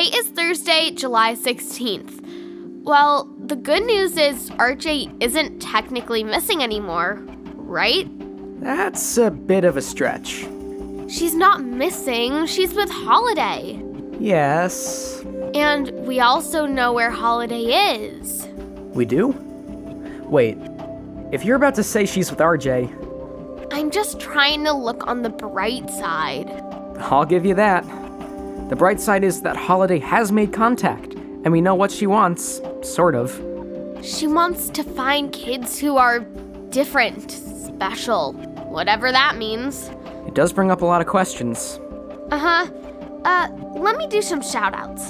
Today is Thursday, July 16th. Well, the good news is RJ isn't technically missing anymore, right? That's a bit of a stretch. She's not missing, she's with Holiday. Yes. And we also know where Holiday is. We do? Wait, if you're about to say she's with RJ... I'm just trying to look on the bright side. I'll give you that. The bright side is that Holiday has made contact, and we know what she wants, sort of. She wants to find kids who are different, special, whatever that means. It does bring up a lot of questions. Let me do some shout-outs.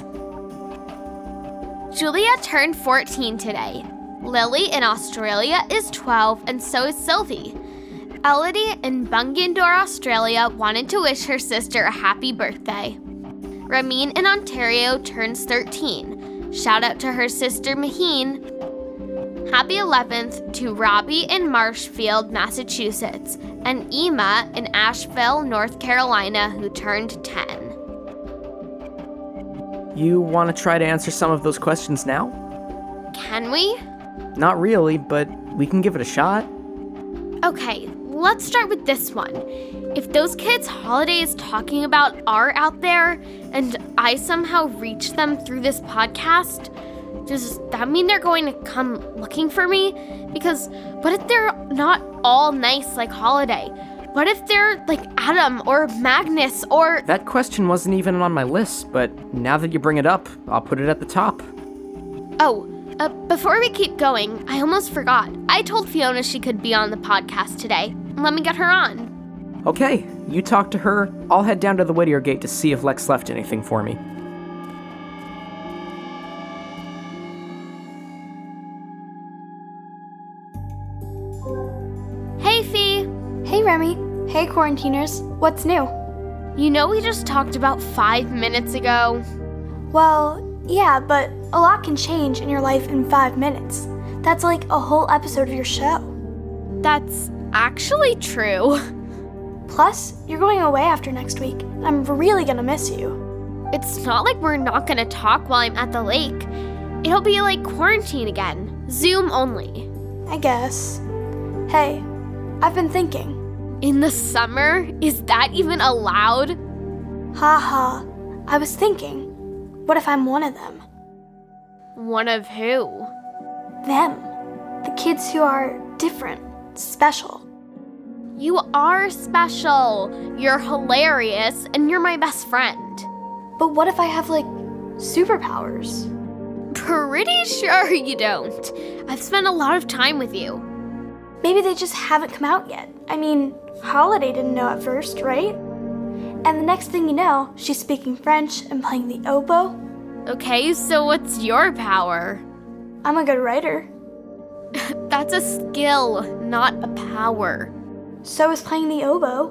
Julia turned 14 today. Lily in Australia is 12, and so is Sylvie. Elodie in Bungendore, Australia wanted to wish her sister a happy birthday. Ramin in Ontario turns 13. Shout out to her sister Maheen. Happy 11th to Robbie in Marshfield, Massachusetts, and Ema in Asheville, North Carolina, who turned 10. You want to try to answer some of those questions now? Can we? Not really, but we can give it a shot. Okay, let's start with this one. If those kids Holiday is talking about are out there, and I somehow reach them through this podcast, does that mean they're going to come looking for me? Because what if they're not all nice like Holiday? What if they're like Adam or Magnus or... That question wasn't even on my list, but now that you bring it up, I'll put it at the top. Before we keep going, I almost forgot. I told Fiona she could be on the podcast today. Let me get her on. Okay, you talk to her. I'll head down to the Whittier Gate to see if Lex left anything for me. Hey, Fee. Hey, Remy. Hey, quarantiners. What's new? You know we just talked about 5 minutes ago? Well, yeah, but a lot can change in your life in 5 minutes. That's like a whole episode of your show. That's actually true. Plus, you're going away after next week. I'm really gonna miss you. It's not like we're not gonna talk while I'm at the lake. It'll be like quarantine again. Zoom only. I guess. Hey, I've been thinking. In the summer? Is that even allowed? Haha. I was thinking, what if I'm one of them? One of who? Them. The kids who are different, special. You are special. You're hilarious, and you're my best friend. But what if I have, like, superpowers? Pretty sure you don't. I've spent a lot of time with you. Maybe they just haven't come out yet. I mean, Holiday didn't know at first, right? And the next thing you know, she's speaking French and playing the oboe. Okay, so what's your power? I'm a good writer. That's a skill, not a power. So is playing the oboe.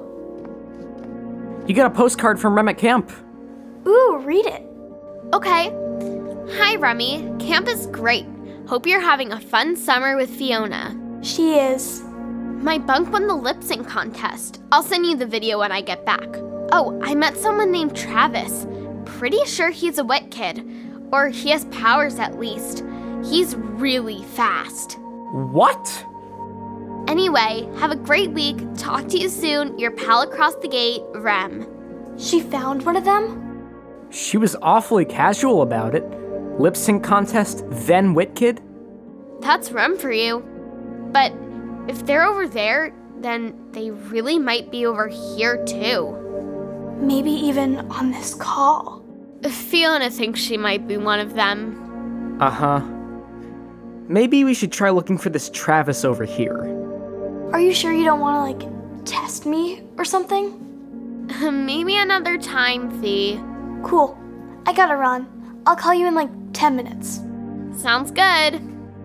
You got a postcard from Rem at camp. Ooh, read it. Okay. Hi, Remy. Camp is great. Hope you're having a fun summer with Fiona. She is. My bunk won the lip sync contest. I'll send you the video when I get back. Oh, I met someone named Travis. Pretty sure he's a wet kid. Or he has powers at least. He's really fast. What? Anyway, have a great week. Talk to you soon. Your pal across the gate, Rem. She found one of them? She was awfully casual about it. Lip sync contest, then wit kid? That's Rem for you. But if they're over there, then they really might be over here too. Maybe even on this call. Fiona thinks she might be one of them. Uh-huh. Maybe we should try looking for this Travis over here. Are you sure you don't want to, test me or something? Maybe another time, Fee. Cool. I gotta run. I'll call you in 10 minutes. Sounds good.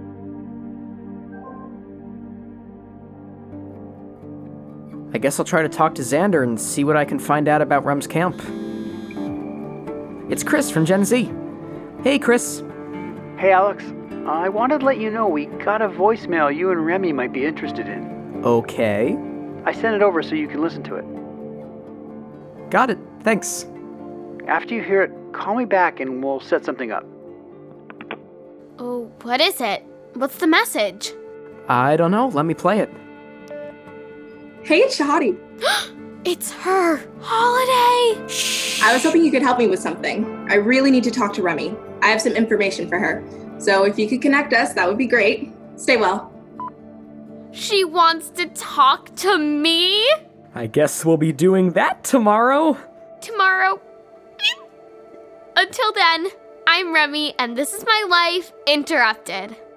I guess I'll try to talk to Xander and see what I can find out about Rem's camp. It's Chris from Gen Z. Hey, Chris. Hey, Alex. I wanted to let you know we got a voicemail you and Remy might be interested in. Okay. I sent it over so you can listen to it. Got it. Thanks. After you hear it, call me back and we'll set something up. Oh, what is it? What's the message? I don't know. Let me play it. Hey, it's Shahadi. It's her! Holiday! I was hoping you could help me with something. I really need to talk to Remy. I have some information for her. So if you could connect us, that would be great. Stay well. She wants to talk to me? I guess we'll be doing that tomorrow. Tomorrow. Until then, I'm Remy, and this is my life interrupted.